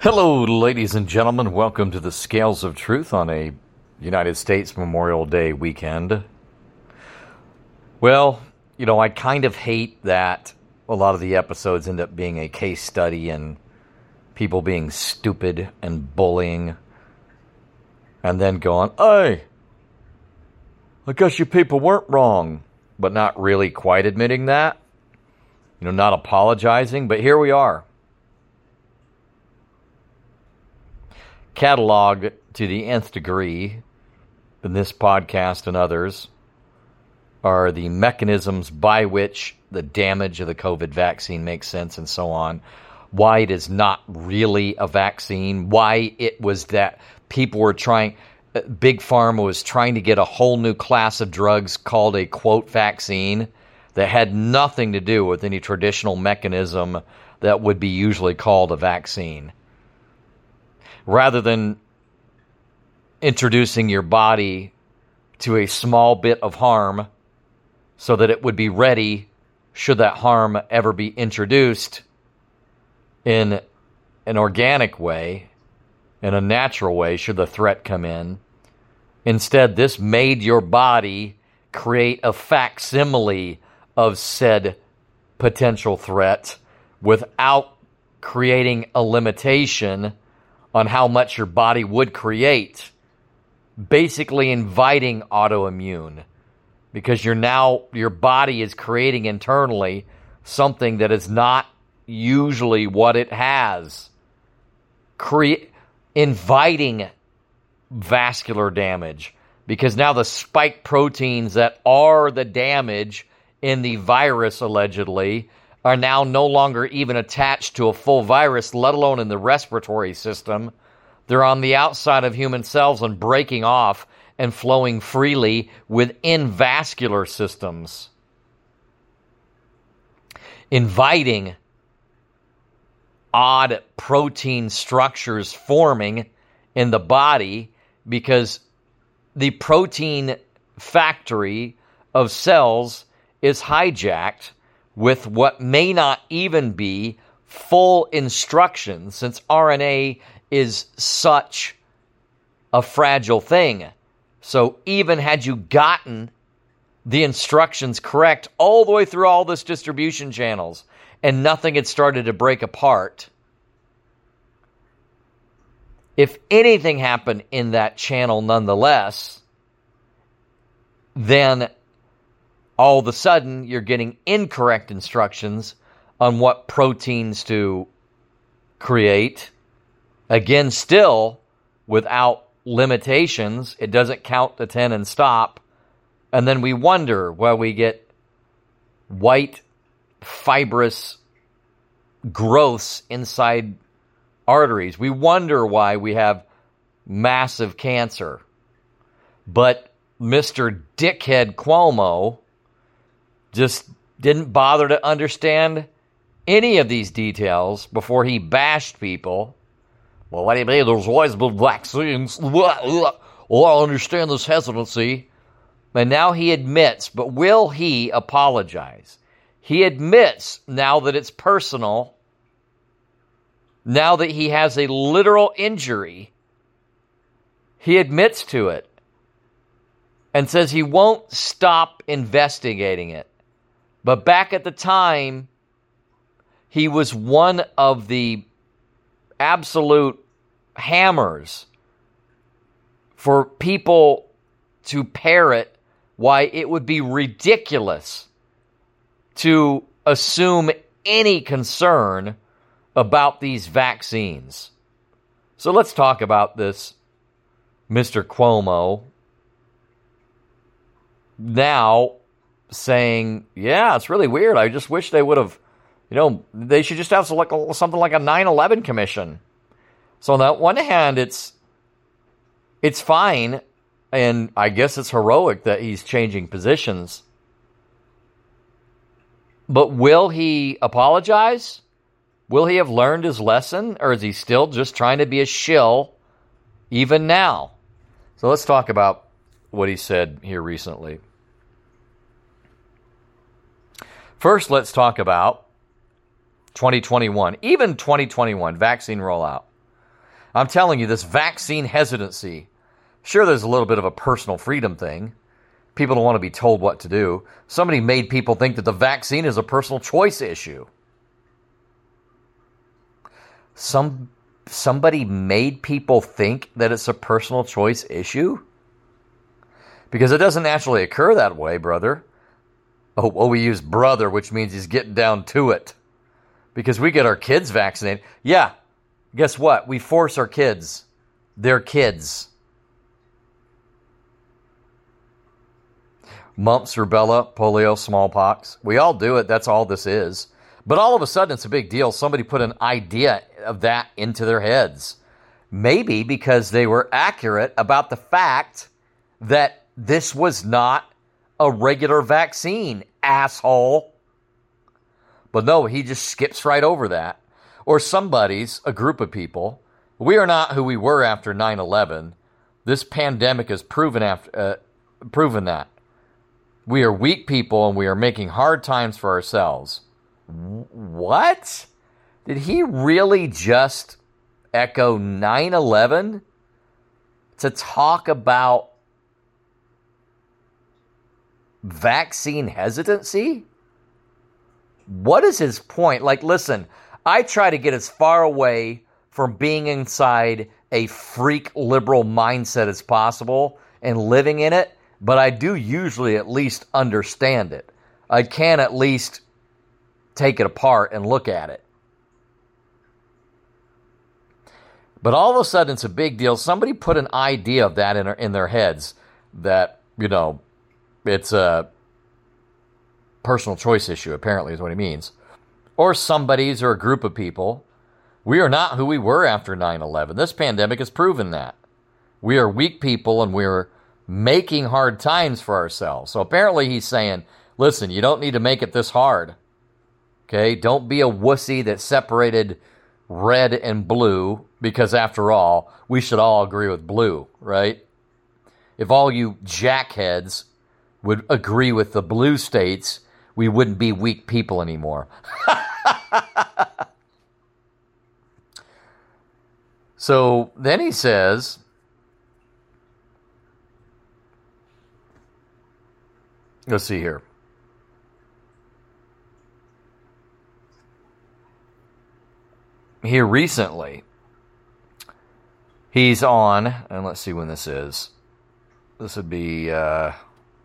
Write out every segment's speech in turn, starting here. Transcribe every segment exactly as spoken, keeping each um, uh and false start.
Hello, ladies and gentlemen. Welcome to the Scales of Truth on a United States Memorial Day weekend. Well, you know, I kind of hate that a lot of the episodes end up being a case study and people being stupid and bullying and then going, hey, I guess you people weren't wrong, but not really quite admitting that, you know, not apologizing, but here we are. Cataloged to the nth degree in this podcast and others are the mechanisms by which the damage of the COVID vaccine makes sense and so on. Why it is not really a vaccine. Why it was that people were trying, Big Pharma was trying to get a whole new class of drugs called a, quote, vaccine that had nothing to do with any traditional mechanism that would be usually called a vaccine. Rather than introducing your body to a small bit of harm so that it would be ready should that harm ever be introduced in an organic way, in a natural way, should the threat come in. Instead, this made your body create a facsimile of said potential threat without creating a limitation on how much your body would create, basically inviting autoimmune, because you're now, your body is creating internally something that is not usually what it has, Cre- inviting vascular damage, because now the spike proteins that are the damage in the virus, allegedly, are now no longer even attached to a full virus, let alone in the respiratory system. They're on the outside of human cells and breaking off and flowing freely within vascular systems, inviting odd protein structures forming in the body, because the protein factory of cells is hijacked with what may not even be full instructions, since R N A is such a fragile thing. So even had you gotten the instructions correct all the way through all this distribution channels and nothing had started to break apart, if anything happened in that channel nonetheless, then all of a sudden you're getting incorrect instructions on what proteins to create. Again, still without limitations. It doesn't count to ten and stop. And then we wonder why we get white fibrous growths inside arteries. We wonder why we have massive cancer. But Mister Dickhead Cuomo just didn't bother to understand any of these details before he bashed people. Well, what do you mean? There's always been vaccines. Well, I understand this hesitancy. And now he admits, but will he apologize? He admits now that it's personal, now that he has a literal injury, he admits to it and says he won't stop investigating it. But back at the time, he was one of the absolute hammers for people to parrot why it would be ridiculous to assume any concern about these vaccines. So let's talk about this Mister Cuomo now saying, yeah, it's really weird. I just wish they would have, you know, they should just have something like a nine eleven commission. So on that one hand, it's it's fine, and I guess it's heroic that he's changing positions. But will he apologize? Will he have learned his lesson, or is he still just trying to be a shill even now? So let's talk about what he said here recently. First, let's talk about twenty twenty-one, even twenty twenty-one vaccine rollout. I'm telling you, this vaccine hesitancy, sure, there's a little bit of a personal freedom thing. People don't want to be told what to do. Somebody made people think that the vaccine is a personal choice issue. Some somebody made people think that it's a personal choice issue? Because it doesn't naturally occur that way, brother. Oh, oh, we use brother, which means he's getting down to it. Because we get our kids vaccinated. Yeah, guess what? We force our kids. They're kids. Mumps, rubella, polio, smallpox. We all do it. That's all this is. But all of a sudden, it's a big deal. Somebody put an idea of that into their heads. Maybe because they were accurate about the fact that this was not a regular vaccine, asshole. But no, he just skips right over that. Or somebody's, a group of people. We are not who we were after nine eleven. This pandemic has proven, after, uh, proven that. We are weak people and we are making hard times for ourselves. What? Did he really just echo nine eleven to talk about vaccine hesitancy? What is his point? Like, listen, I try to get as far away from being inside a freak liberal mindset as possible and living in it, but I do usually at least understand it. I can at least take it apart and look at it. But all of a sudden, it's a big deal. Somebody put an idea of that in, in their heads that, you know, it's a personal choice issue, apparently, is what he means. Or somebody's or a group of people. We are not who we were after nine eleven. This pandemic has proven that. We are weak people and we're making hard times for ourselves. So apparently he's saying, listen, you don't need to make it this hard. Okay? Don't be a wussy that separated red and blue, because after all, we should all agree with blue, right? If all you jackheads would agree with the blue states, we wouldn't be weak people anymore. So then he says, let's see here. Here recently, he's on, and let's see when this is. This would be uh,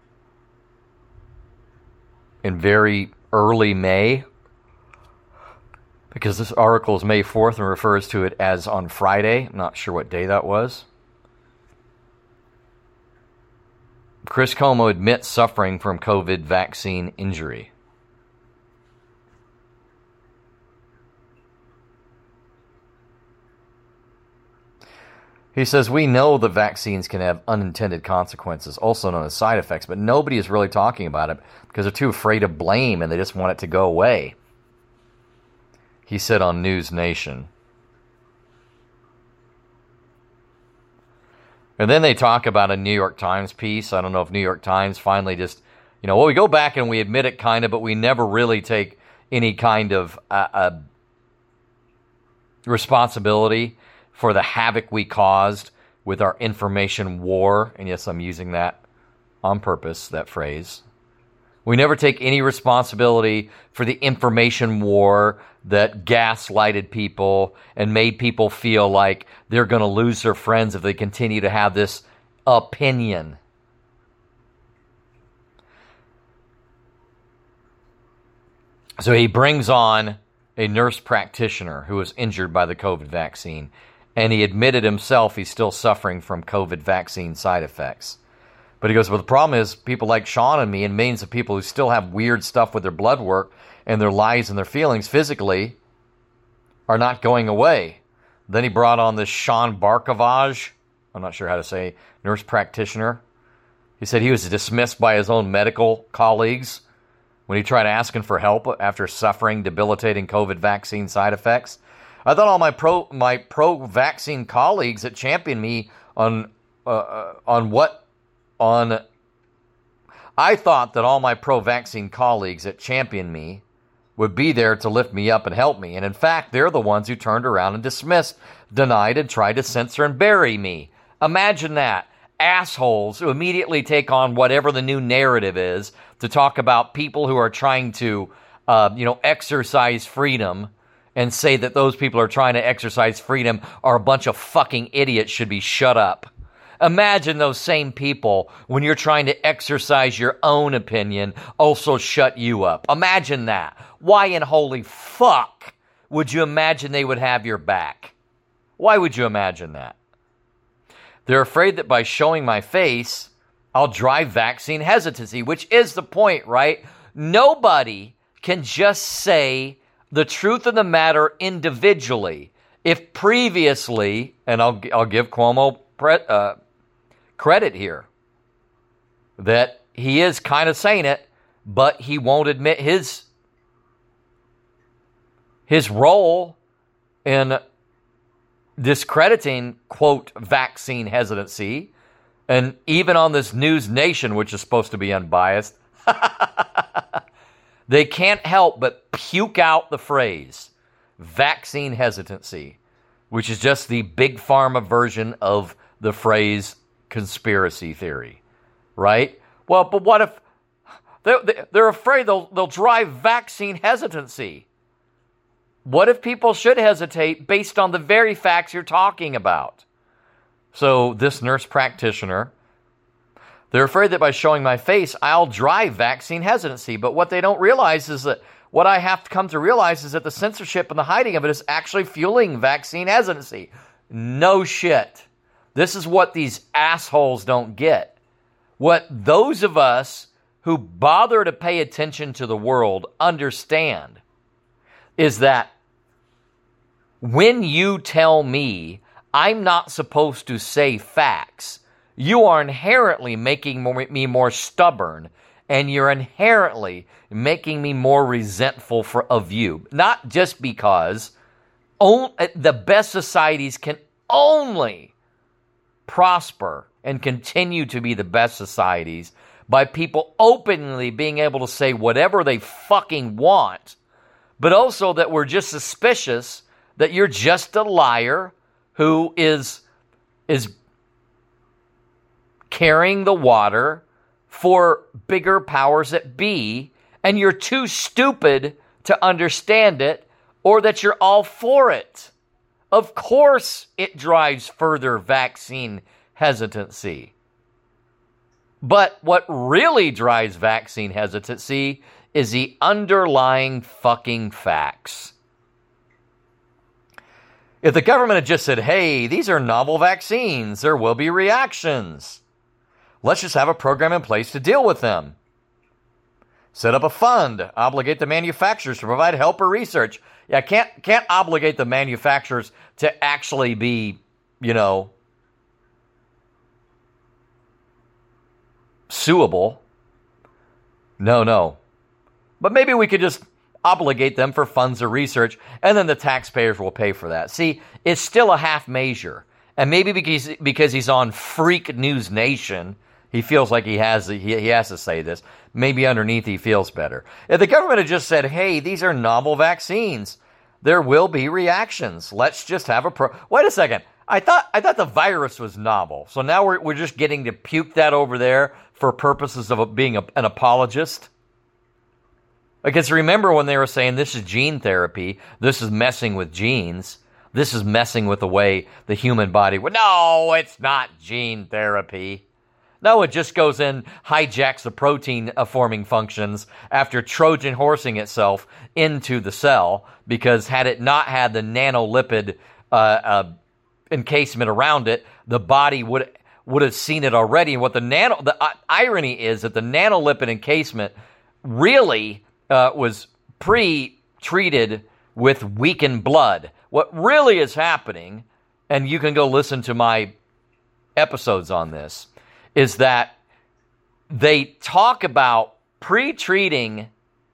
in very early May, because this article is May fourth and refers to it as on Friday. I'm not sure what day that was. Chris Cuomo admits suffering from COVID vaccine injury. He says, we know that vaccines can have unintended consequences, also known as side effects, but nobody is really talking about it because they're too afraid of blame and they just want it to go away. He said on News Nation. And then they talk about a New York Times piece. I don't know if New York Times finally just, you know, well, we go back and we admit it kind of, but we never really take any kind of uh, uh, responsibility for the havoc we caused with our information war. And yes, I'm using that on purpose, that phrase. We never take any responsibility for the information war that gaslighted people and made people feel like they're going to lose their friends if they continue to have this opinion. So he brings on a nurse practitioner who was injured by the COVID vaccine, and he admitted himself he's still suffering from COVID vaccine side effects. But he goes, well, the problem is people like Sean and me and millions of people who still have weird stuff with their blood work and their lives and their feelings physically are not going away. Then he brought on this Sean Barkovage, I'm not sure how to say, nurse practitioner. He said he was dismissed by his own medical colleagues when he tried asking for help after suffering debilitating COVID vaccine side effects. I thought all my pro my pro-vaccine colleagues that championed me on uh, uh, on what on I thought that all my pro-vaccine colleagues that championed me would be there to lift me up and help me. And in fact, they're the ones who turned around and dismissed, denied, and tried to censor and bury me. Imagine that. Assholes who immediately take on whatever the new narrative is to talk about people who are trying to, uh, you know, exercise freedom and say that those people who are trying to exercise freedom are a bunch of fucking idiots, should be shut up. Imagine those same people, when you're trying to exercise your own opinion, also shut you up. Imagine that. Why in holy fuck would you imagine they would have your back? Why would you imagine that? They're afraid that by showing my face, I'll drive vaccine hesitancy, which is the point, right? Nobody can just say the truth of the matter individually. If previously, and I'll I'll give Cuomo pre, uh, credit here, that he is kind of saying it, but he won't admit his his role in discrediting, quote, vaccine hesitancy. And even on this News Nation, which is supposed to be unbiased, they can't help but puke out the phrase vaccine hesitancy, which is just the big pharma version of the phrase conspiracy theory, right? Well, but what if they're, they're afraid they'll, they'll drive vaccine hesitancy? What if people should hesitate based on the very facts you're talking about? So this nurse practitioner, they're afraid that by showing my face, I'll drive vaccine hesitancy. But what they don't realize is that what I have to come to realize is that the censorship and the hiding of it is actually fueling vaccine hesitancy. No shit. This is what these assholes don't get. What those of us who bother to pay attention to the world understand is that when you tell me I'm not supposed to say facts, you are inherently making me more stubborn, and you're inherently making me more resentful for, of you. Not just because on, the best societies can only prosper and continue to be the best societies by people openly being able to say whatever they fucking want, but also that we're just suspicious that you're just a liar who is is carrying the water for bigger powers that be, and you're too stupid to understand it, or that you're all for it. Of course it drives further vaccine hesitancy. But what really drives vaccine hesitancy is the underlying fucking facts. If the government had just said, hey, these are novel vaccines, there will be reactions. Let's just have a program in place to deal with them. Set up a fund, obligate the manufacturers to provide help or research. Yeah, can't can't obligate the manufacturers to actually be, you know, suable. No, no. But maybe we could just obligate them for funds or research, and then the taxpayers will pay for that. See, it's still a half measure. And maybe because because he's on Freak News Nation, he feels like he has he, he has to say this. Maybe underneath he feels better. If the government had just said, hey, these are novel vaccines, there will be reactions. Let's just have a pro... Wait a second. I thought I thought the virus was novel. So now we're we're just getting to puke that over there for purposes of being a, an apologist? Because remember when they were saying this is gene therapy, this is messing with genes, this is messing with the way the human body would... No, it's not gene therapy. No, it just goes in, hijacks the protein forming functions after Trojan horsing itself into the cell, because had it not had the nanolipid uh, uh, encasement around it, the body would would have seen it already. And what the nano the uh, irony is that the nanolipid encasement really uh, was pre-treated with weakened blood. What really is happening, and you can go listen to my episodes on this, is that they talk about pre-treating.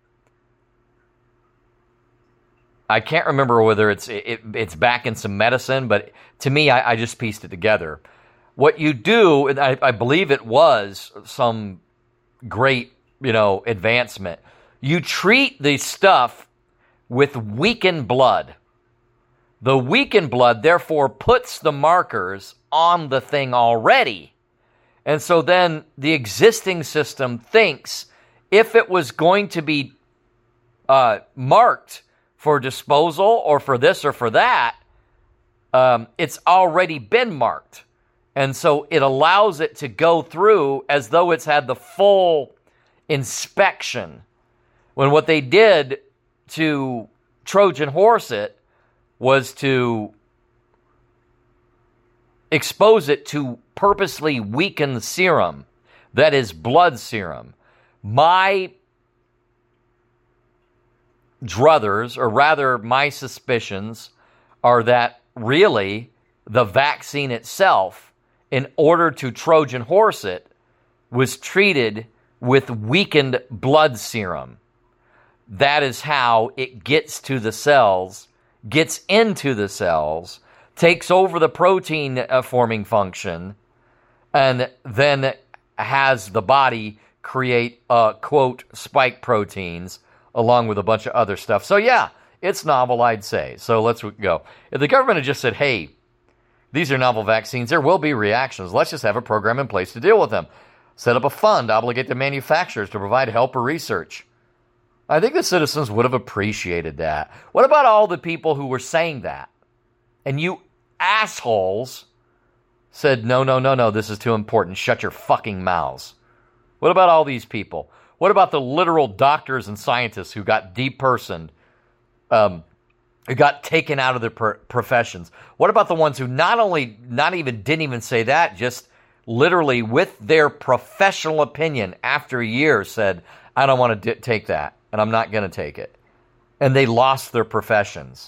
I can't remember whether it's it, it's back in some medicine, but to me, I, I just pieced it together. What you do, and I, I believe it was some great, you know, advancement. You treat the stuff with weakened blood. The weakened blood, therefore, puts the markers on the thing already. And so then the existing system thinks if it was going to be uh, marked for disposal or for this or for that, um, it's already been marked. And so it allows it to go through as though it's had the full inspection. When what they did to Trojan horse it was to expose it to purposely weaken serum, that is blood serum. My druthers, or rather my suspicions, are that really the vaccine itself, in order to Trojan horse it, was treated with weakened blood serum. That is how it gets to the cells, gets into the cells, takes over the protein uh, forming function, and then has the body create, uh, quote, spike proteins, along with a bunch of other stuff. So yeah, it's novel, I'd say. So let's go. If the government had just said, hey, these are novel vaccines, there will be reactions. Let's just have a program in place to deal with them. Set up a fund, obligate the manufacturers to provide help or research. I think the citizens would have appreciated that. What about all the people who were saying that? And you assholes said, no, no, no, no, this is too important. Shut your fucking mouths. What about all these people? What about the literal doctors and scientists who got depersoned, um, who got taken out of their per- professions? What about the ones who not only, not even, didn't even say that, just literally with their professional opinion after a year said, I don't want to d- take that, and I'm not going to take it. And they lost their professions.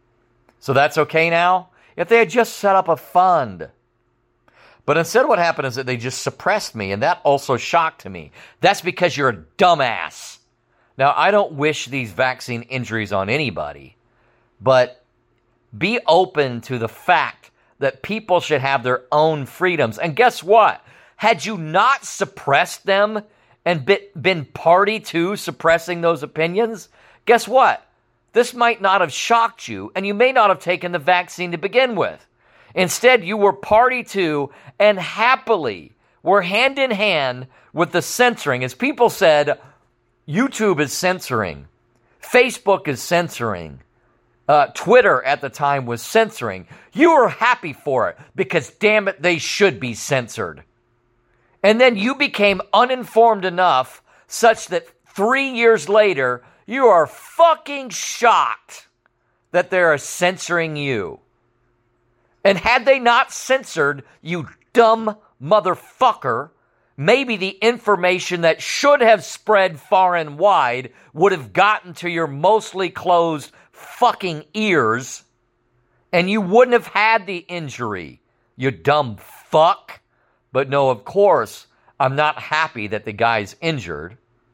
So that's okay now? If they had just set up a fund. But instead what happened is that they just suppressed me, and that also shocked me. That's because you're a dumbass. Now, I don't wish these vaccine injuries on anybody, but be open to the fact that people should have their own freedoms. And guess what? Had you not suppressed them and been party to suppressing those opinions, guess what? This might not have shocked you, and you may not have taken the vaccine to begin with. Instead, you were party to and happily were hand in hand with the censoring. As people said, YouTube is censoring. Facebook is censoring. Uh, Twitter at the time was censoring. You were happy for it because, damn it, they should be censored. And then you became uninformed enough such that three years later, you are fucking shocked that they're censoring you. And had they not censored you dumb motherfucker, maybe the information that should have spread far and wide would have gotten to your mostly closed fucking ears, and you wouldn't have had the injury, you dumb fuck. But no, of course, I'm not happy that the guy's injured.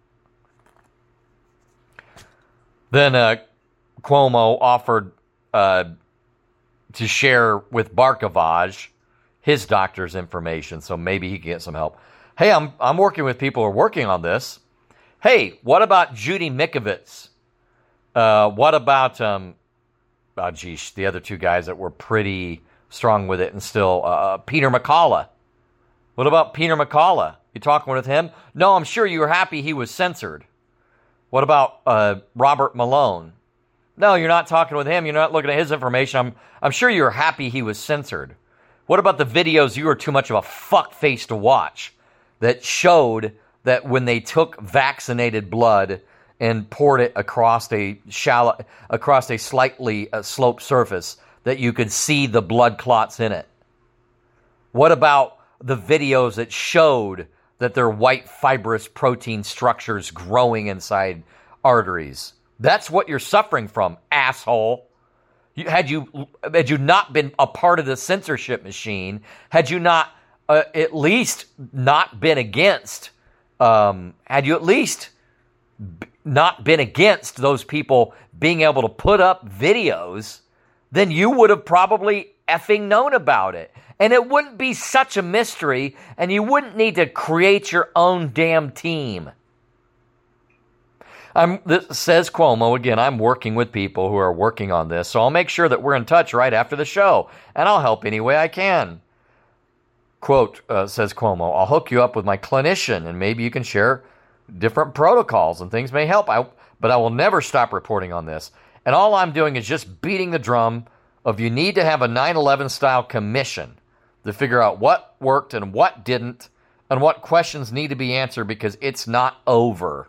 Then uh, Cuomo offered uh, to share with Barkovage his doctor's information, so maybe he can get some help. Hey, I'm I'm working with people who are working on this. Hey, what about Judy Mikovits? Uh, what about, um, oh geez, the other two guys that were pretty strong with it and still, uh, Peter McCullough. What about Peter McCullough? You talking with him? No, I'm sure you were happy he was censored. What about uh, Robert Malone? No, you're not talking with him. You're not looking at his information. I'm I'm sure you're happy he was censored. What about the videos you were too much of a fuckface to watch that showed that when they took vaccinated blood and poured it across a shallow, across a slightly uh, sloped surface, that you could see the blood clots in it? What about the videos that showed that there are white fibrous protein structures growing inside arteries? That's what you're suffering from, asshole. You, had you had you not been a part of the censorship machine, had you not uh, at least not been against, um, had you at least b- not been against those people being able to put up videos, then you would have probably effing known about it. And it wouldn't be such a mystery, and you wouldn't need to create your own damn team. I'm, this says Cuomo, again, I'm working with people who are working on this, so I'll make sure that we're in touch right after the show, and I'll help any way I can. Quote, uh, says Cuomo, I'll hook you up with my clinician, and maybe you can share different protocols and things may help. I, but I will never stop reporting on this. And all I'm doing is just beating the drum of you need to have a nine eleven style commission to figure out what worked and what didn't, and what questions need to be answered, because it's not over.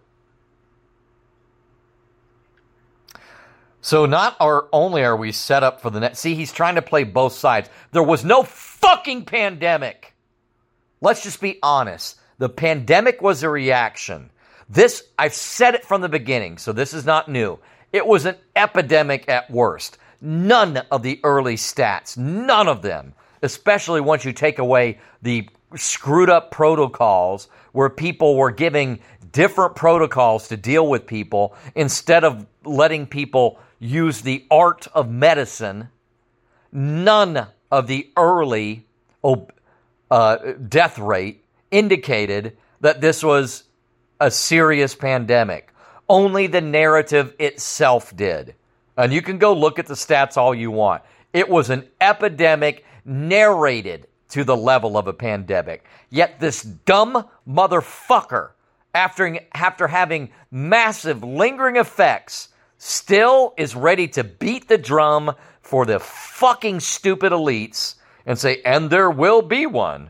So not are, only are we set up for the next... See, he's trying to play both sides. There was no fucking pandemic. Let's just be honest. The pandemic was a reaction. This, I've said it from the beginning, so this is not new. It was an epidemic at worst. None of the early stats, none of them, especially once you take away the screwed up protocols where people were giving different protocols to deal with people instead of letting people use the art of medicine. None of the early uh, death rate indicated that this was a serious pandemic. Only the narrative itself did. And you can go look at the stats all you want. It was an epidemic narrated to the level of a pandemic. Yet this dumb motherfucker, after, after having massive lingering effects, still is ready to beat the drum for the fucking stupid elites and say, and there will be one.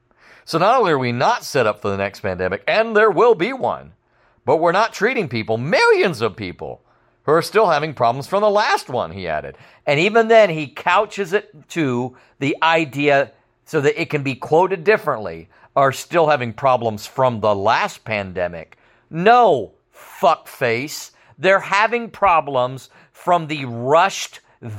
So not only are we not set up for the next pandemic, and there will be one, but we're not treating people, millions of people, who are still having problems from the last one, he added. And even then, he couches it to the idea so that it can be quoted differently, are still having problems from the last pandemic. No, fuckface. They're having problems from the rushed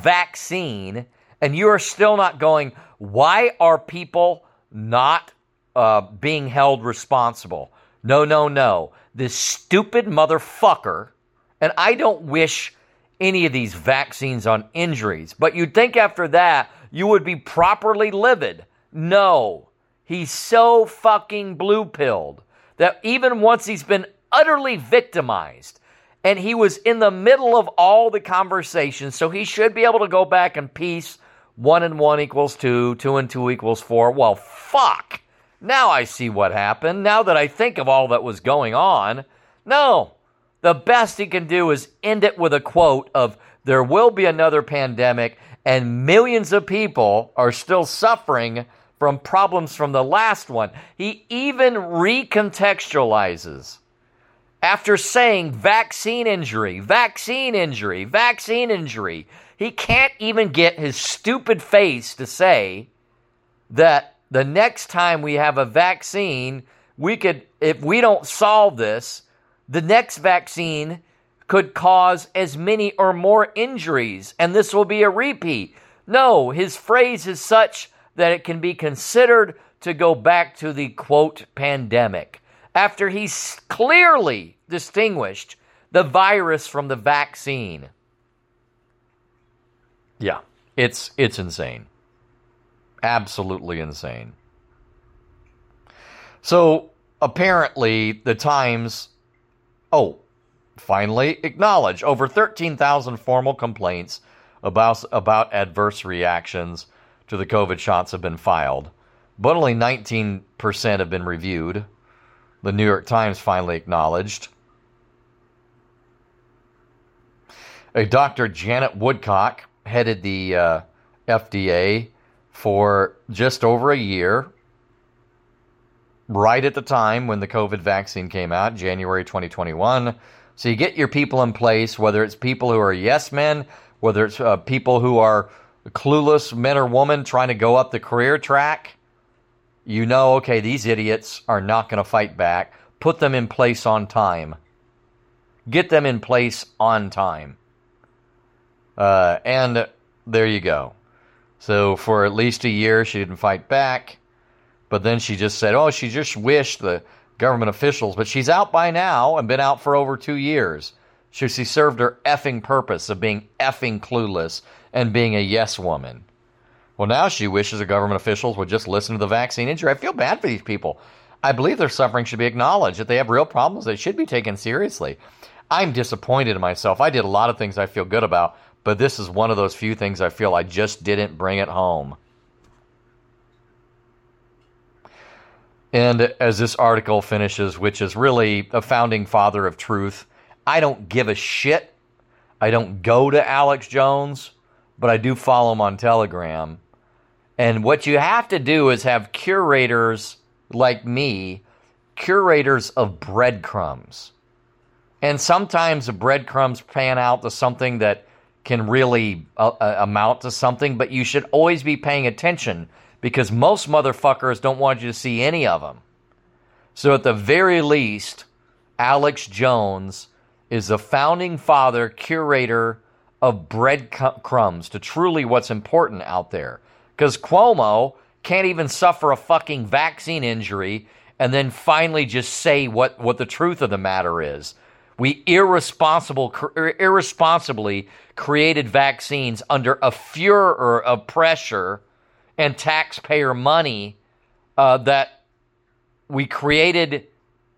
vaccine, and you are still not going, why are people not uh, being held responsible? No, no, no. This stupid motherfucker, and I don't wish any of these vaccines on injuries, but you'd think after that you would be properly livid. No, he's so fucking blue-pilled that even once he's been utterly victimized, and he was in the middle of all the conversations, so he should be able to go back and piece one and one equals two, two and two equals four. Well, fuck. Now I see what happened. Now that I think of all that was going on. No. The best he can do is end it with a quote of, there will be another pandemic, and millions of people are still suffering from problems from the last one. He even recontextualizes. After saying vaccine injury, vaccine injury, vaccine injury, he can't even get his stupid face to say that the next time we have a vaccine, we could, if we don't solve this, the next vaccine could cause as many or more injuries, and this will be a repeat. No, his phrase is such that it can be considered to go back to the, quote, pandemic, after he's clearly distinguished the virus from the vaccine. Yeah, it's it's insane. Absolutely insane. So, apparently, the Times, oh, finally acknowledge over thirteen thousand formal complaints about, about adverse reactions to the COVID shots have been filed, but only nineteen percent have been reviewed. The New York Times finally acknowledged. A Doctor Janet Woodcock headed the uh, F D A for just over a year, right at the time when the COVID vaccine came out, January twenty twenty-one. So you get your people in place, whether it's people who are yes men, whether it's uh, people who are clueless men or women trying to go up the career track. You know, okay, these idiots are not going to fight back. Put them in place on time. Get them in place on time. Uh, and there you go. So for at least a year, she didn't fight back. But then she just said, oh, she just wished the government officials. But she's out by now and been out for over two years. So she served her effing purpose of being effing clueless and being a yes woman. Well, now she wishes the government officials would just listen to the vaccine injury. I feel bad for these people. I believe their suffering should be acknowledged. If they have real problems, they should be taken seriously. I'm disappointed in myself. I did a lot of things I feel good about, but this is one of those few things I feel I just didn't bring it home. And as this article finishes, which is really a founding father of truth, I don't give a shit. I don't go to Alex Jones, but I do follow him on Telegram. And what you have to do is have curators like me, curators of breadcrumbs. And sometimes the breadcrumbs pan out to something that can really uh, uh, amount to something, but you should always be paying attention because most motherfuckers don't want you to see any of them. So at the very least, Alex Jones is the founding father, curator of breadcrumbs to truly what's important out there. Because Cuomo can't even suffer a fucking vaccine injury and then finally just say what, what the truth of the matter is. We irresponsible, irresponsibly created vaccines under a furor of pressure and taxpayer money uh, that we created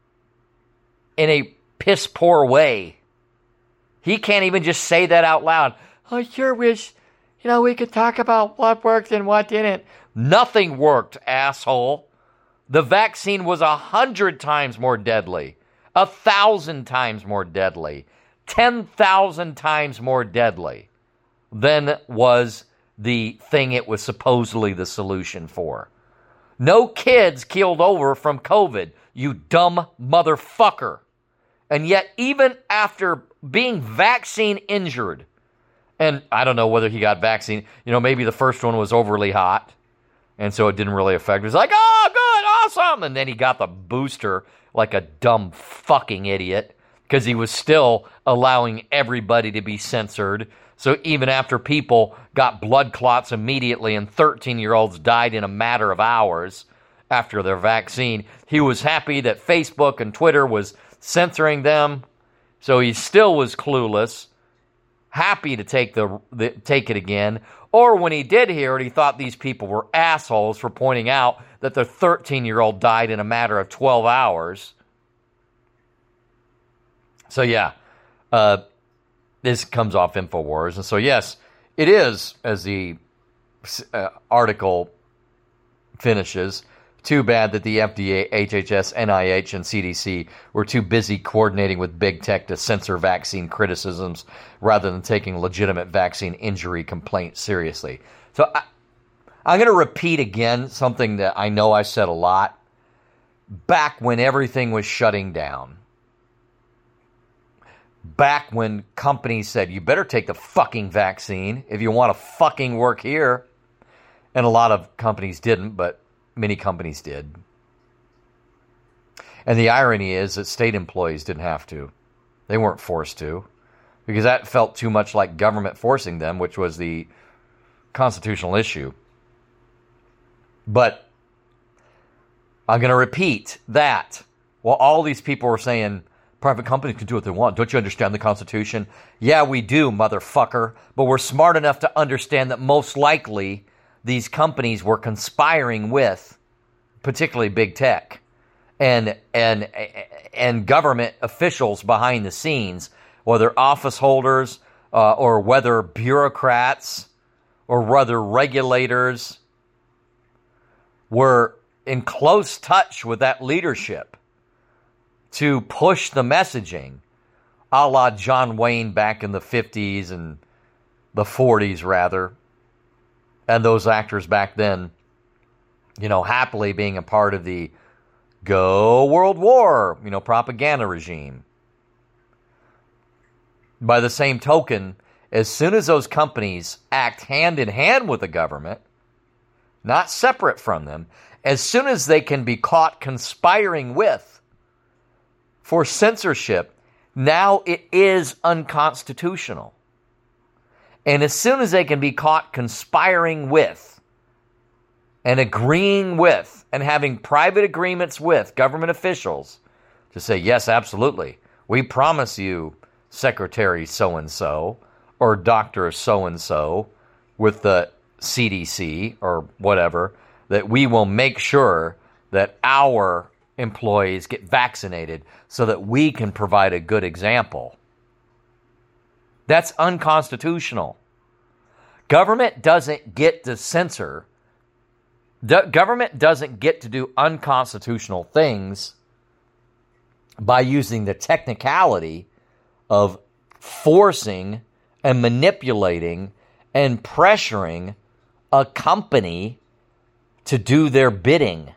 in a piss poor way. He can't even just say that out loud. I sure wish, you know, we could talk about what worked and what didn't. Nothing worked, asshole. The vaccine was a hundred times more deadly, a thousand times more deadly, ten thousand times more deadly than was the thing it was supposedly the solution for. No kids keeled over from COVID, you dumb motherfucker. And yet, even after being vaccine injured, and I don't know whether he got vaccine, you know, maybe the first one was overly hot, and so it didn't really affect him. He was like, oh, good, awesome. And then he got the booster like a dumb fucking idiot because he was still allowing everybody to be censored. So even after people got blood clots immediately and thirteen-year-olds died in a matter of hours after their vaccine, he was happy that Facebook and Twitter was censoring them. So he still was clueless, happy to take the, the take it again. Or when he did hear it, he thought these people were assholes for pointing out that their thirteen-year-old died in a matter of twelve hours. So yeah, uh, this comes off InfoWars. And so yes, it is, as the uh, article finishes, too bad that the F D A, H H S, N I H, and C D C were too busy coordinating with big tech to censor vaccine criticisms rather than taking legitimate vaccine injury complaints seriously. So I, I'm going to repeat again something that I know I said a lot. Back when everything was shutting down, back when companies said, you better take the fucking vaccine if you want to fucking work here. And a lot of companies didn't, but many companies did. And the irony is that state employees didn't have to. They weren't forced to. Because that felt too much like government forcing them, which was the constitutional issue. But I'm going to repeat that. While all these people were saying, private companies can do what they want. Don't you understand the Constitution? Yeah, we do, motherfucker. But we're smart enough to understand that most likely these companies were conspiring with, particularly big tech, and and and government officials behind the scenes, whether office holders uh, or whether bureaucrats or whether regulators, were in close touch with that leadership to push the messaging, a la John Wayne back in the fifties and the forties, rather. And those actors back then, you know, happily being a part of the go World War, you know, propaganda regime. By the same token, as soon as those companies act hand in hand with the government, not separate from them, as soon as they can be caught conspiring with for censorship, now it is unconstitutional. And as soon as they can be caught conspiring with and agreeing with and having private agreements with government officials to say, yes, absolutely, we promise you, Secretary so-and-so or Doctor so-and-so with the C D C or whatever, that we will make sure that our employees get vaccinated so that we can provide a good example. That's unconstitutional. Government doesn't get to censor. The government doesn't get to do unconstitutional things by using the technicality of forcing and manipulating and pressuring a company to do their bidding.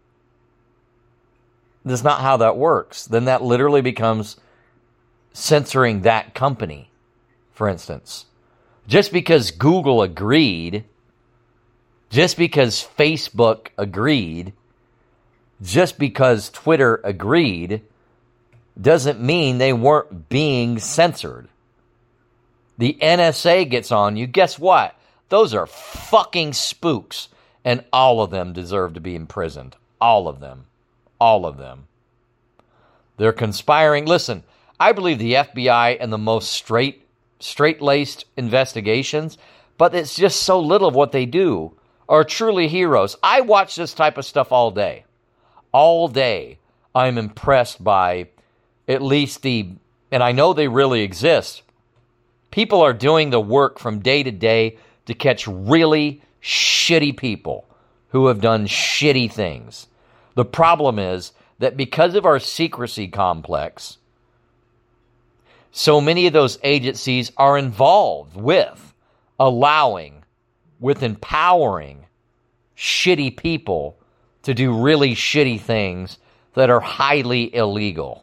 That's not how that works. Then that literally becomes censoring that company, for instance. Just because Google agreed, just because Facebook agreed, just because Twitter agreed, doesn't mean they weren't being censored. The N S A gets on you. Guess what? Those are fucking spooks. And all of them deserve to be imprisoned. All of them. All of them. They're conspiring. Listen, I believe the F B I and the most straight, straight-laced investigations, but it's just so little of what they do, are truly heroes. I watch this type of stuff all day. All day. I'm impressed by at least the, and I know they really exist, people are doing the work from day to day to catch really shitty people who have done shitty things. The problem is that because of our secrecy complex, so many of those agencies are involved with allowing, with empowering shitty people to do really shitty things that are highly illegal.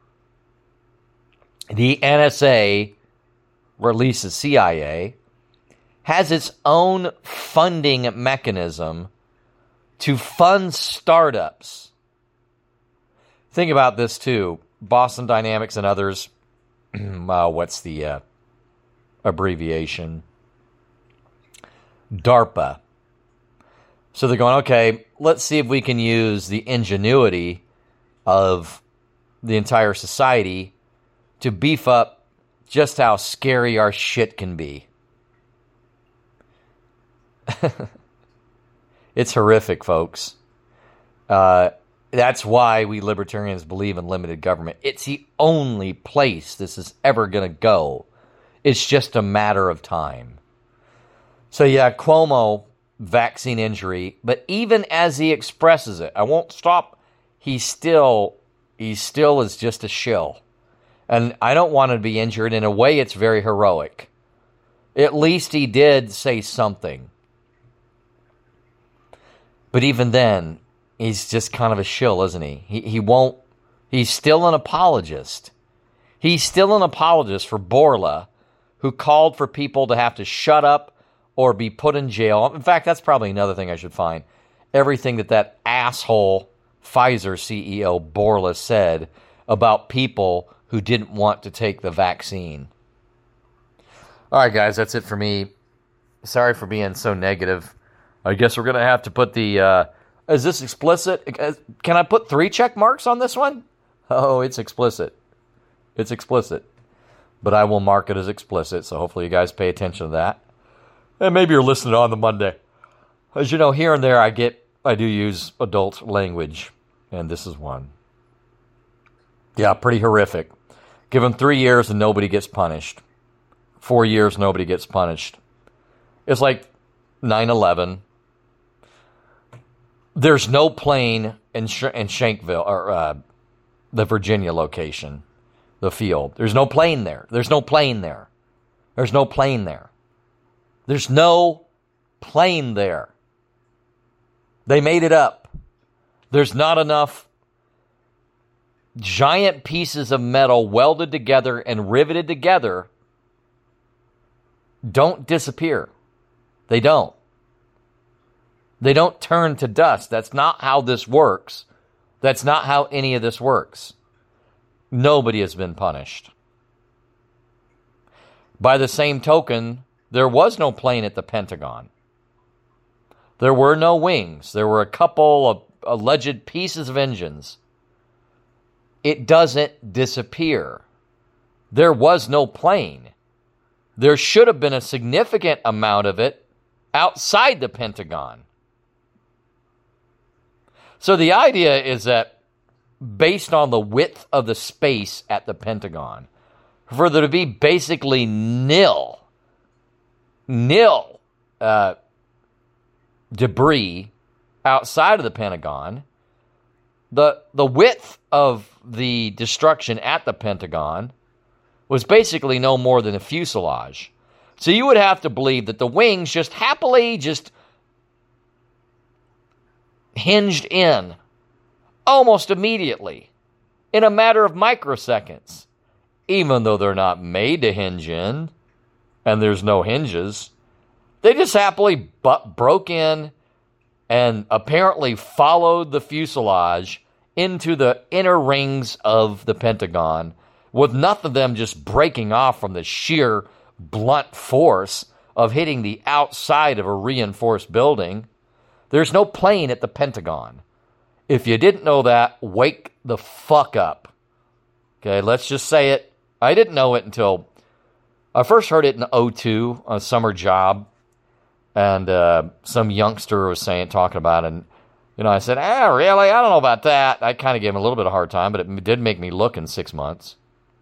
The N S A, or at least the C I A, has its own funding mechanism to fund startups. Think about this too. Boston Dynamics and others. uh, what's the uh, abbreviation? DARPA. So they're going, okay, let's see if we can use the ingenuity of the entire society to beef up just how scary our shit can be. It's horrific, folks. Uh, that's why we libertarians believe in limited government. It's the only place this is ever going to go. It's just a matter of time. So yeah, Cuomo, vaccine injury, but even as he expresses it, I won't stop. He still, he still is just a shill. And I don't want him to be injured. In a way, it's very heroic. At least he did say something. But even then, he's just kind of a shill, isn't he? He he won't, he's still an apologist. He's still an apologist for Bourla, who called for people to have to shut up or be put in jail. In fact, that's probably another thing I should find. Everything that that asshole Pfizer C E O Bourla said about people who didn't want to take the vaccine. All right, guys, that's it for me. Sorry for being so negative. I guess we're going to have to put the, uh, is this explicit? Can I put three check marks on this one? Oh, it's explicit. It's explicit. But I will mark it as explicit, so hopefully you guys pay attention to that. And maybe you're listening on the Monday. As you know, here and there I get, I do use adult language, and this is one. Yeah, pretty horrific. Give them three years and nobody gets punished. Four years, nobody gets punished. It's like nine eleven. There's no plane in, Sh- in Shankville, or uh, the Virginia location, the field. There's no plane there. There's no plane there. There's no plane there. There's no plane there. They made it up. There's not enough giant pieces of metal welded together and riveted together. Don't disappear. They don't. They don't turn to dust. That's not how this works. That's not how any of this works. Nobody has been punished. By the same token, there was no plane at the Pentagon. There were no wings. There were a couple of alleged pieces of engines. It doesn't disappear. There was no plane. There should have been a significant amount of it outside the Pentagon. So the idea is that based on the width of the space at the Pentagon, for there to be basically nil, nil uh, debris outside of the Pentagon, the the width of the destruction at the Pentagon was basically no more than a fuselage. So you would have to believe that the wings just happily just hinged in almost immediately in a matter of microseconds, even though they're not made to hinge in and there's no hinges. They just happily bu- broke in and apparently followed the fuselage into the inner rings of the Pentagon, with none of them just breaking off from the sheer blunt force of hitting the outside of a reinforced building. There's no plane at the Pentagon. If you didn't know that, wake the fuck up. Okay, let's just say it. I didn't know it until I first heard it in oh two on a summer job. And uh, some youngster was saying, talking about it. And, you know, I said, ah, really? I don't know about that. I kind of gave him a little bit of a hard time, but it did make me look in six months.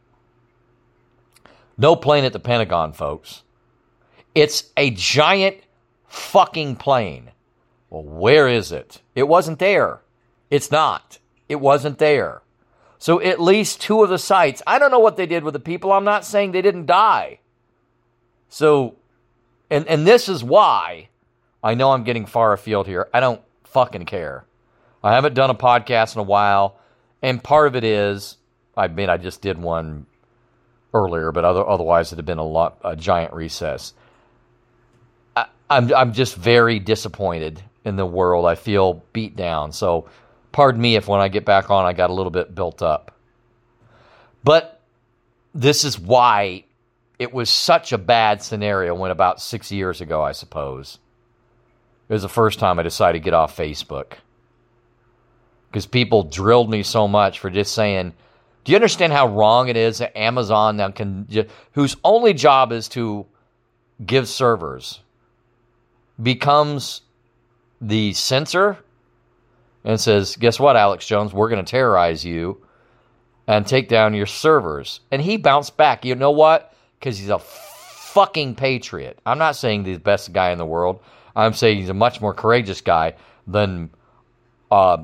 No plane at the Pentagon, folks. It's a giant fucking plane. Well, where is it? It wasn't there. It's not. It wasn't there. So at least two of the sites, I don't know what they did with the people. I'm not saying they didn't die. So, and, and this is why, I know I'm getting far afield here. I don't fucking care. I haven't done a podcast in a while. And part of it is, I mean, I just did one earlier, but other, otherwise it had been a lot, a giant recess. I, I'm, I'm just very disappointed in the world. I feel beat down. So, pardon me if when I get back on, I got a little bit built up. But this is why it was such a bad scenario when about six years ago, I suppose. It was the first time I decided to get off Facebook. Because people drilled me so much for just saying, do you understand how wrong it is that Amazon now can, whose only job is to give servers, becomes the censor and says, guess what, Alex Jones, we're going to terrorize you and take down your servers. And he bounced back. You know what? Because he's a fucking patriot. I'm not saying he's the best guy in the world. I'm saying he's a much more courageous guy than uh,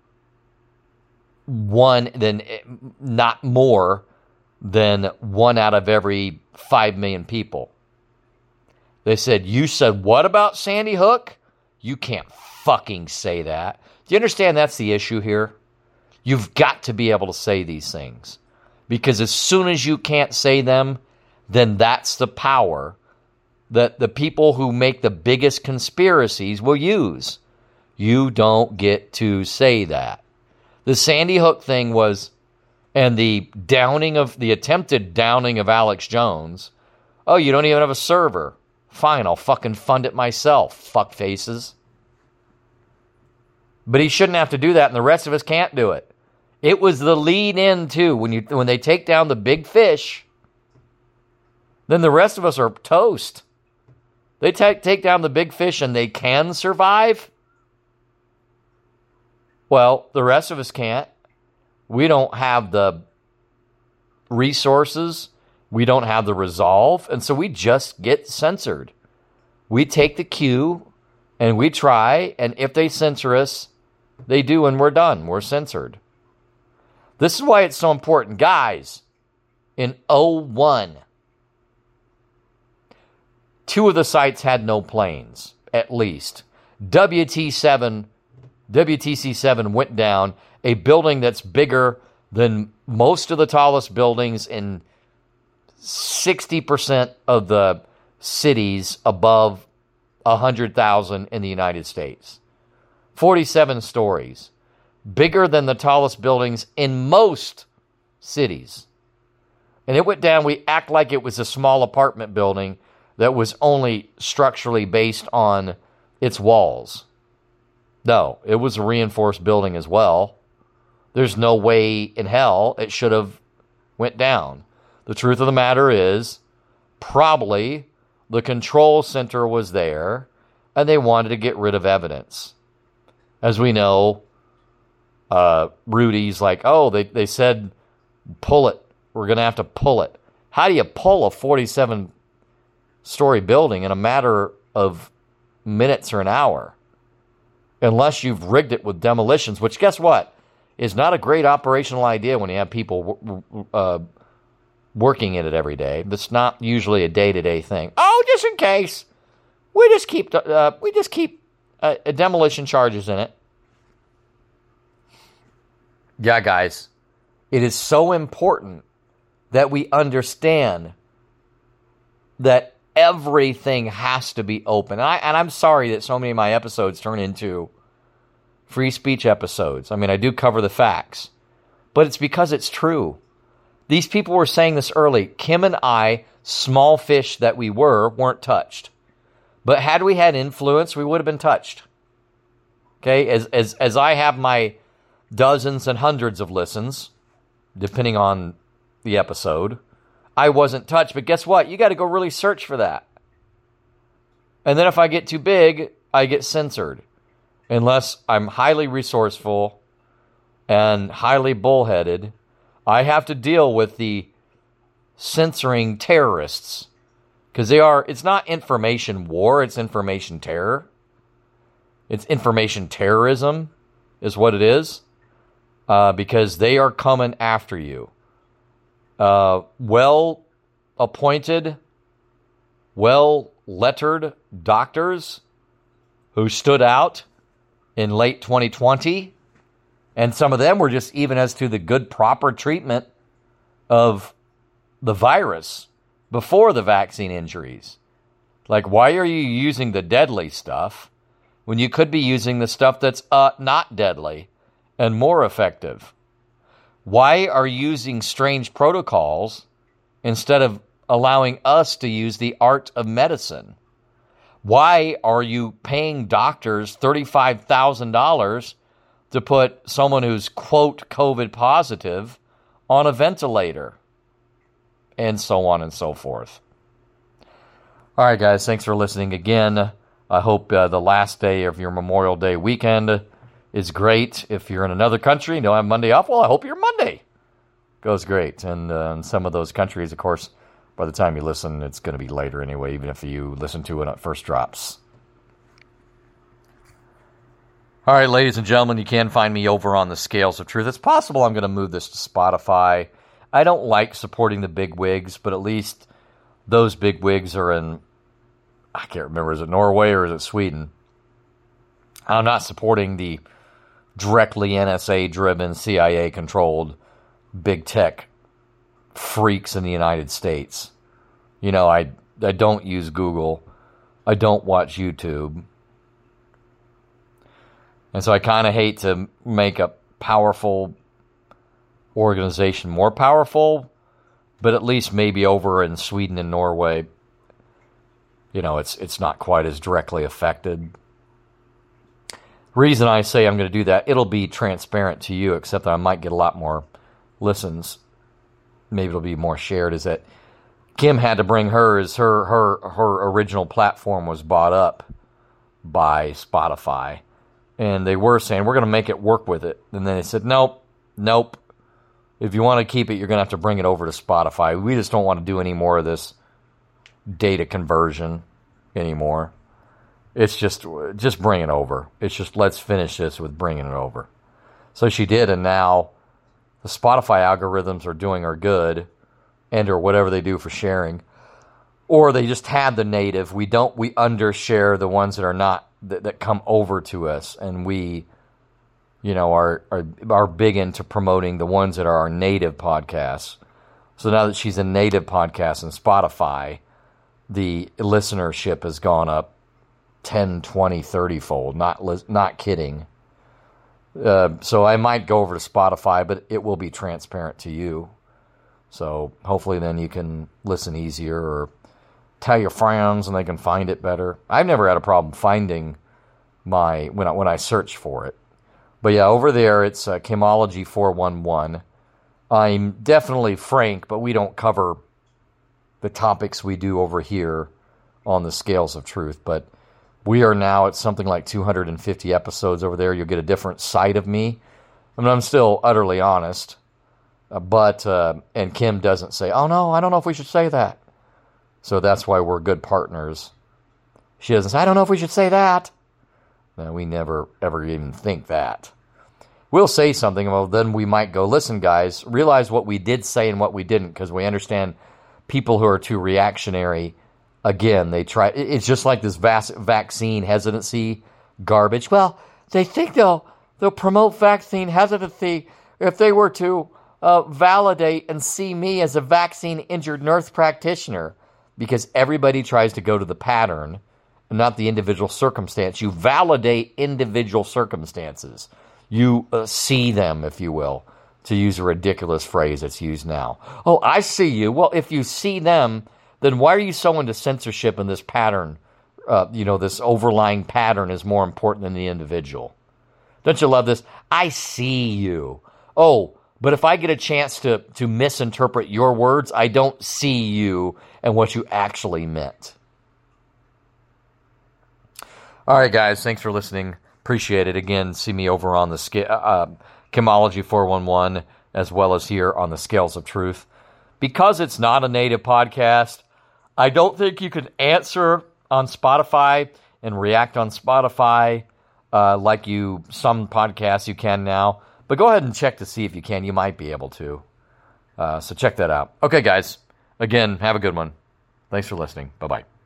one, than not more than one out of every five million people. They said, you said what about Sandy Hook? You can't fucking say that. Do you understand that's the issue here? You've got to be able to say these things. Because as soon as you can't say them, then that's the power that the people who make the biggest conspiracies will use. You don't get to say that. The Sandy Hook thing was, and the downing of, the attempted downing of Alex Jones. Oh, you don't even have a server. Fine, I'll fucking fund it myself, fuckfaces. But he shouldn't have to do that, and the rest of us can't do it. It was the lead in, too. When you when they take down the big fish, then the rest of us are toast. They take take down the big fish and they can survive. Well, the rest of us can't. We don't have the resources. We don't have the resolve. And so we just get censored. We take the cue and we try. And if they censor us, they do and we're done. We're censored. This is why it's so important. Guys, in oh one, two of the sites had no planes, at least. W T seven, W T C seven went down, a building that's bigger than most of the tallest buildings in sixty percent of the cities above one hundred thousand in the United States. forty-seven stories. Bigger than the tallest buildings in most cities. And it went down, we act like it was a small apartment building that was only structurally based on its walls. No, it was a reinforced building as well. There's no way in hell it should have went down. The truth of the matter is, probably the control center was there and they wanted to get rid of evidence. As we know, uh, Rudy's like, oh, they, they said pull it. We're going to have to pull it. How do you pull a forty-seven story building in a matter of minutes or an hour? Unless you've rigged it with demolitions, which guess what? Is not a great operational idea when you have people uh, working in it every day. That's not usually a day-to-day thing. Oh, just in case. We just keep uh, we just keep uh, demolition charges in it. Yeah, guys. It is so important that we understand that everything has to be open. And, I, and I'm sorry that so many of my episodes turn into free speech episodes. I mean, I do cover the facts, but it's because it's true. These people were saying this early. Kim and I, small fish that we were, weren't touched. But had we had influence, we would have been touched. Okay, as as as I have my dozens and hundreds of listens, depending on the episode, I wasn't touched. But guess what? You got to go really search for that. And then if I get too big, I get censored. Unless I'm highly resourceful and highly bullheaded, I have to deal with the censoring terrorists. Because they are, it's not information war, it's information terror. It's information terrorism is what it is. Uh, because they are coming after you. Uh, well-appointed, well-lettered doctors who stood out in late twenty twenty, and some of them were just even as to the good, proper treatment of the virus before the vaccine injuries. Like, why are you using the deadly stuff when you could be using the stuff that's uh, not deadly and more effective? Why are you using strange protocols instead of allowing us to use the art of medicine? Why are you paying doctors thirty-five thousand dollars to put someone who's, quote, COVID positive on a ventilator? And so on and so forth. All right, guys, thanks for listening again. I hope uh, the last day of your Memorial Day weekend is great. If you're in another country and don't have Monday off, well, I hope your Monday goes great. And uh, in some of those countries, of course, by the time you listen, it's going to be later anyway, even if you listen to it when it first drops. All right, ladies and gentlemen, you can find me over on the Scales of Truth. It's possible I'm going to move this to Spotify. I don't like supporting the big wigs, but at least those big wigs are in, I can't remember, is it Norway or is it Sweden? I'm not supporting the directly N S A-driven, C I A-controlled big tech freaks in the United States. You know, I, I don't use Google. I don't watch YouTube. And so I kind of hate to make a powerful organization more powerful, but at least maybe over in Sweden and Norway, you know, it's it's not quite as directly affected. Reason I say I'm going to do that, it'll be transparent to you, except that I might get a lot more listens. Maybe it'll be more shared, is that Kim had to bring hers, her her her original platform was bought up by Spotify. And they were saying, we're going to make it work with it. And then they said, nope, nope. If you want to keep it, you're going to have to bring it over to Spotify. We just don't want to do any more of this data conversion anymore. It's just, just bring it over. It's just, let's finish this with bringing it over. So she did, and now the Spotify algorithms are doing her good, and or whatever they do for sharing. Or they just had the native. We don't, we undershare the ones that are not, that, that come over to us, and we, you know, are, are are big into promoting the ones that are our native podcasts. So now that she's a native podcast in Spotify, the listenership has gone up ten, twenty, thirty fold. Not, not kidding. Uh, so I might go over to Spotify, but it will be transparent to you. So hopefully then you can listen easier or tell your friends and they can find it better. I've never had a problem finding my, when I, when I search for it. But yeah, over there it's uh, Kimology four one one. I'm definitely frank, but we don't cover the topics we do over here on the Scales of Truth. But we are now at something like two hundred fifty episodes over there. You'll get a different side of me. I mean, I'm still utterly honest. Uh, but, uh, and Kim doesn't say, oh no, I don't know if we should say that. So that's why we're good partners. She doesn't say, I don't know if we should say that. No, we never, ever even think that. We'll say something, well, then we might go, listen, guys, realize what we did say and what we didn't, because we understand people who are too reactionary, again, they try, it's just like this vac- vaccine hesitancy garbage. Well, they think they'll, they'll promote vaccine hesitancy if they were to uh, validate and see me as a vaccine-injured nurse practitioner, because everybody tries to go to the pattern and not the individual circumstance. You validate individual circumstances. You uh, see them, if you will, to use a ridiculous phrase that's used now. Oh, I see you. Well, if you see them, then why are you so into censorship and this pattern? Uh, you know, this overlying pattern is more important than the individual. Don't you love this? I see you. Oh, but if I get a chance to, to misinterpret your words, I don't see you and what you actually meant. All right, guys. Thanks for listening. Appreciate it. Again, see me over on the uh, Chemology four one one, as well as here on the Scales of Truth. Because it's not a native podcast, I don't think you can answer on Spotify and react on Spotify uh, like you some podcasts you can now. But go ahead and check to see if you can. You might be able to. Uh, so check that out. Okay, guys. Again, have a good one. Thanks for listening. Bye-bye.